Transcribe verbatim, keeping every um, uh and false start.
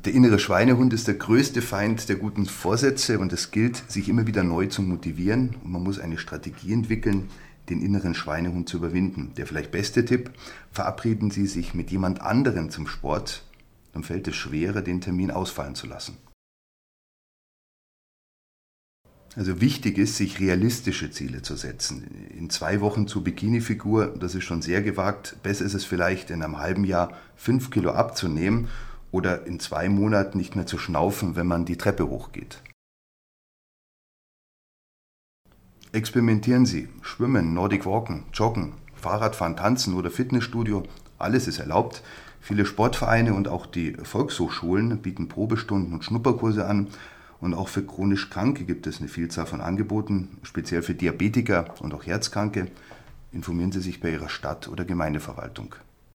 Der innere Schweinehund ist der größte Feind der guten Vorsätze und es gilt, sich immer wieder neu zu motivieren. Und man muss eine Strategie entwickeln, den inneren Schweinehund zu überwinden. Der vielleicht beste Tipp: Verabreden Sie sich mit jemand anderem zum Sport, dann fällt es schwerer, den Termin ausfallen zu lassen. Also wichtig ist, sich realistische Ziele zu setzen. In zwei Wochen zur Bikini-Figur, das ist schon sehr gewagt. Besser ist es vielleicht, in einem halben Jahr fünf Kilo abzunehmen oder in zwei Monaten nicht mehr zu schnaufen, wenn man die Treppe hochgeht. Experimentieren Sie. Schwimmen, Nordic Walken, Joggen, Fahrradfahren, Tanzen oder Fitnessstudio. Alles ist erlaubt. Viele Sportvereine und auch die Volkshochschulen bieten Probestunden und Schnupperkurse an. Und auch für chronisch Kranke gibt es eine Vielzahl von Angeboten, speziell für Diabetiker und auch Herzkranke. Informieren Sie sich bei Ihrer Stadt- oder Gemeindeverwaltung.